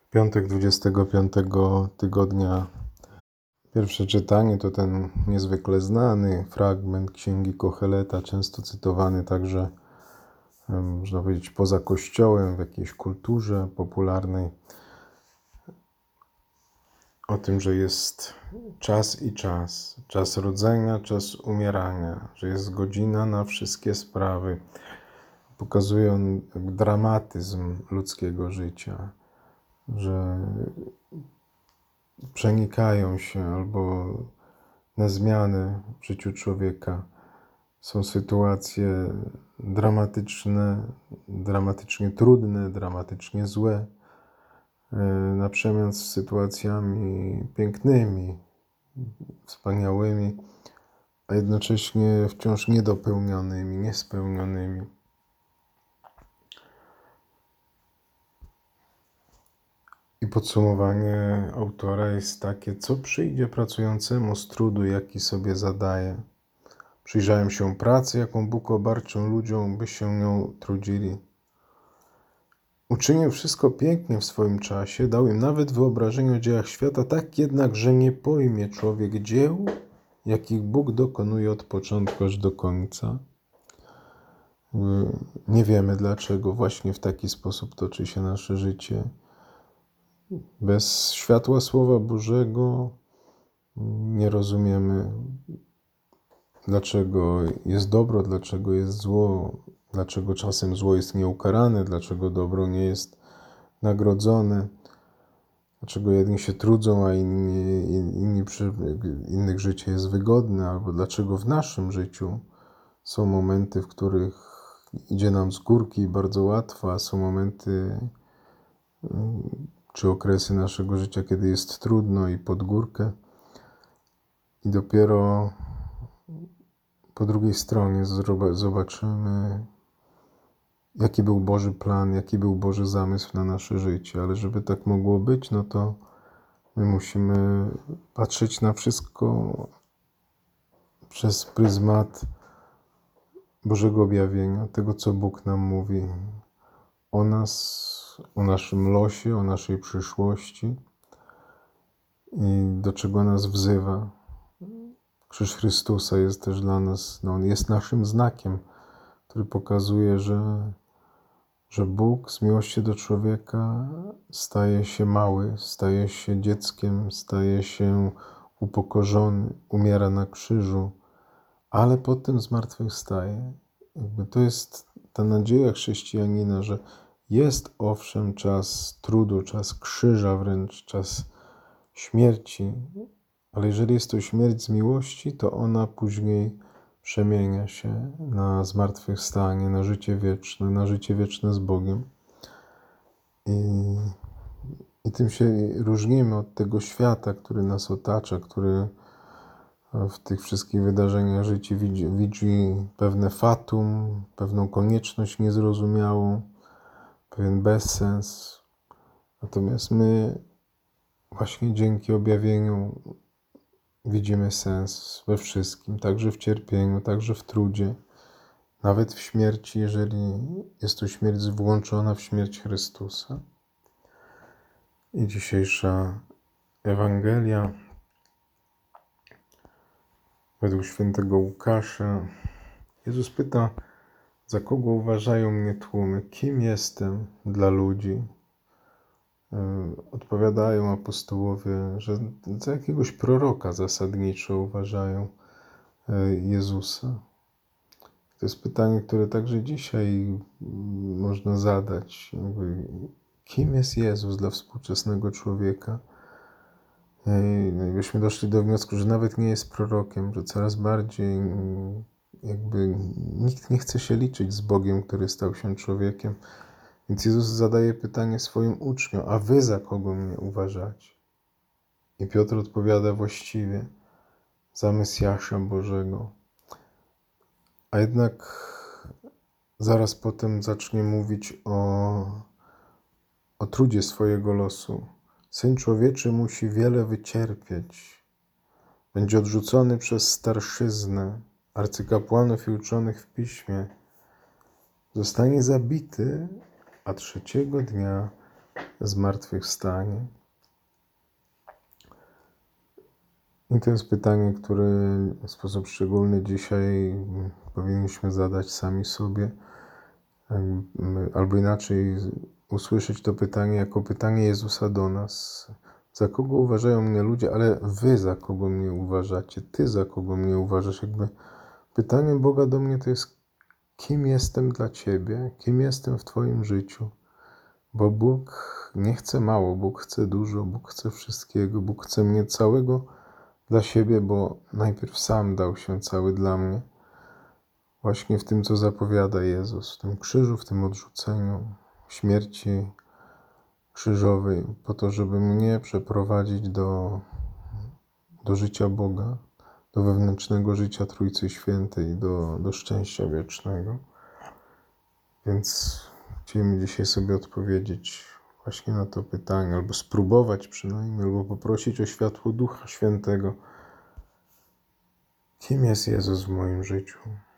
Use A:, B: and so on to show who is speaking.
A: Piątek 25 tygodnia. Pierwsze czytanie to ten niezwykle znany fragment Księgi Koheleta, często cytowany także, można powiedzieć, poza Kościołem, w jakiejś kulturze popularnej. O tym, że jest czas i czas, czas rodzenia, czas umierania, że jest godzina na wszystkie sprawy. Pokazuje on dramatyzm ludzkiego życia, że przenikają się albo na zmiany w życiu człowieka. Są sytuacje dramatyczne, dramatycznie trudne, dramatycznie złe, na przemian z sytuacjami pięknymi, wspaniałymi, a jednocześnie wciąż niedopełnionymi, niespełnionymi. I podsumowanie autora jest takie: co przyjdzie pracującemu z trudu, jaki sobie zadaje? Przyjrzałem się pracy, jaką Bóg obarczył ludziom, by się nią trudzili. Uczynił wszystko pięknie w swoim czasie, dał im nawet wyobrażenie o dziełach świata, tak jednak, że nie pojmie człowiek dzieł, jakich Bóg dokonuje od początku aż do końca. Nie wiemy, dlaczego właśnie w taki sposób toczy się nasze życie. Bez światła Słowa Bożego nie rozumiemy, dlaczego jest dobro, dlaczego jest zło, dlaczego czasem zło jest nieukarane, dlaczego dobro nie jest nagrodzone, dlaczego jedni się trudzą, a innych życie jest wygodne, albo dlaczego w naszym życiu są momenty, w których idzie nam z górki bardzo łatwo, a są momenty czy okresy naszego życia, kiedy jest trudno i pod górkę. I dopiero po drugiej stronie zobaczymy, jaki był Boży plan, jaki był Boży zamysł na nasze życie. Ale żeby tak mogło być, no to my musimy patrzeć na wszystko przez pryzmat Bożego objawienia, tego, co Bóg nam mówi o nas, o naszym losie, o naszej przyszłości i do czego nas wzywa. Krzyż Chrystusa jest też dla nas, on jest naszym znakiem, który pokazuje, że Bóg z miłości do człowieka staje się mały, staje się dzieckiem, staje się upokorzony, umiera na krzyżu, ale potem zmartwychwstaje. To jest ta nadzieja chrześcijanina, że jest owszem czas trudu, czas krzyża wręcz, czas śmierci, ale jeżeli jest to śmierć z miłości, to ona później przemienia się na zmartwychwstanie, na życie wieczne z Bogiem. I tym się różnimy od tego świata, który nas otacza, który w tych wszystkich wydarzeniach życia widzi pewne fatum, pewną konieczność niezrozumiałą, pewien bezsens. Natomiast my właśnie dzięki objawieniu widzimy sens we wszystkim, także w cierpieniu, także w trudzie, nawet w śmierci, jeżeli jest to śmierć włączona w śmierć Chrystusa. I dzisiejsza Ewangelia według świętego Łukasza. Jezus pyta, za kogo uważają mnie tłumy? Kim jestem dla ludzi? Odpowiadają apostołowie, że za jakiegoś proroka zasadniczo uważają Jezusa. To jest pytanie, które także dzisiaj można zadać. Kim jest Jezus dla współczesnego człowieka? I byśmy doszli do wniosku, że nawet nie jest prorokiem, że coraz bardziej nikt nie chce się liczyć z Bogiem, który stał się człowiekiem. Więc Jezus zadaje pytanie swoim uczniom, a wy za kogo mnie uważacie? I Piotr odpowiada właściwie, za Mesjasza Bożego. A jednak zaraz potem zacznie mówić o trudzie swojego losu. Syn Człowieczy musi wiele wycierpieć. Będzie odrzucony przez starszyznę, arcykapłanów i uczonych w piśmie. Zostanie zabity, a trzeciego dnia zmartwychwstanie. I to jest pytanie, które w sposób szczególny dzisiaj powinniśmy zadać sami sobie, albo inaczej usłyszeć to pytanie jako pytanie Jezusa do nas. Za kogo uważają mnie ludzie, ale wy za kogo mnie uważacie? Ty za kogo mnie uważasz? Jakby pytanie Boga do mnie to jest, kim jestem dla Ciebie? Kim jestem w Twoim życiu? Bo Bóg nie chce mało, Bóg chce dużo, Bóg chce wszystkiego, Bóg chce mnie całego dla siebie, bo najpierw sam dał się cały dla mnie. Właśnie w tym, co zapowiada Jezus, w tym krzyżu, w tym odrzuceniu, śmierci krzyżowej, po to, żeby mnie przeprowadzić do życia Boga, do wewnętrznego życia Trójcy Świętej, do szczęścia wiecznego. Więc chcielibyśmy dzisiaj sobie odpowiedzieć właśnie na to pytanie, albo spróbować przynajmniej, albo poprosić o światło Ducha Świętego. Kim jest Jezus w moim życiu?